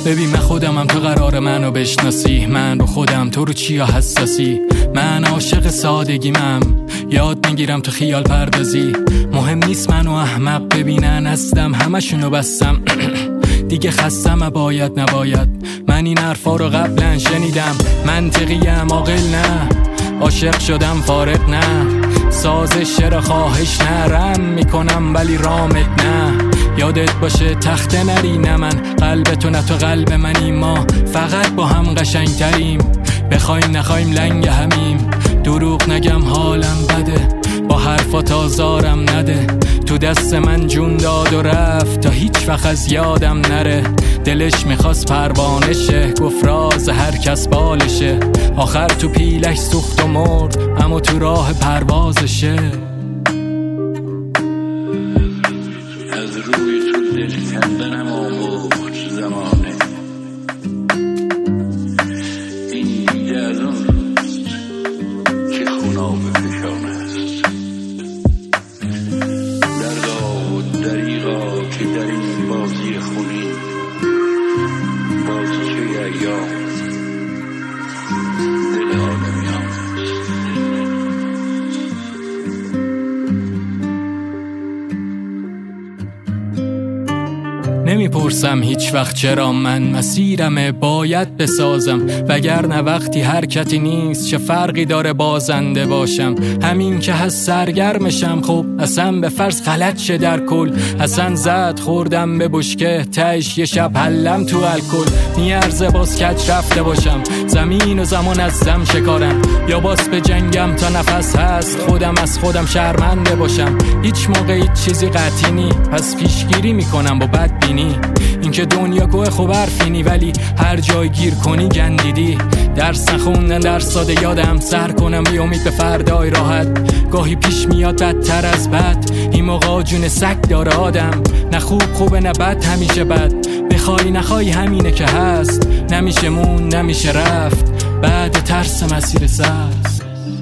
ببین من خودمم، تو قرار منو بشناسی، من رو خودم، تو رو چیا حساسی. من عاشق سادگیمم، یاد میگیرم تو خیال پردازی. مهم نیست منو احمق ببینن، هستم همشونو بستم. دیگه خستم، باید نباید. من این حرفا رو قبلا شنیدم. منطقیم عاقل نه، عاشق شدم فارغ نه. سازش را خواهش نرم میکنم ولی رامت نه. یادت باشه تخته نری، نه من قلب تو نه تو قلب منی. ما فقط با هم قشنگ تریم، بخوایم نخوایم لنگ همیم. دروغ نگم حالم بده، با حرفات آزارم نده. تو دست من جون داد و رفت تا هیچ وقت از یادم نره. دلش میخواست پروانه شه، گفت راز هر کس بالشه. آخر تو پیلش سوخت و مرد، اما تو راه پروازشه. از روی تو دل کندنم آموخت زمانه. این دیگه از اون که خوناب فشانه است. دردا و دریغا که در این بازی خونی، بازی که ایام دل آدمیان است. نمیپرسم هیچ وقت چرا من مسیرمه باید بسازم، وگرنه وقتی حرکتی نیست چه فرقی داره بازنده باشم. همین که هست سرگرمشم، خب اصلا به فرض غلط شه در کل. اصلا زد خوردم به بشکه، تهش یه شب حلم تو الکل. نیارزه باز کج رفته باشم، زمین و زمان از دم شکارم. یا باز به جنگم تا نفس هست، خودم از خودم شرمنده باشم. هیچ موقع هیچ چیزی قطعی نی، پس پیشگیری میکنم با بدبینی. این که دنیا گوه خوب حرفینی، ولی هر جای گیر کنی گندیدی. درس نخوندن در ساده یادم، سر کنم بی امید به فردای راحت. گاهی پیش میاد بدتر از بد، این موقع جون سگ داره آدم. نه خوب خوبه نه بد همیشه بد، بخوای نخوای همینه که هست. نمیشه مون نمیشه رفت، بعد ترس مسیر سست.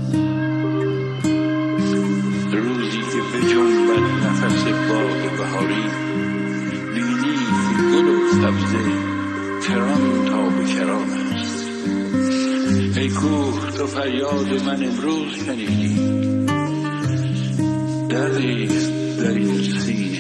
روزی که به جنبت نفس باد بهاری، بینی گل و سبزه کران تا به کران است. ای کوه تو فریاد من امروز شنیدی، دردی در این سینه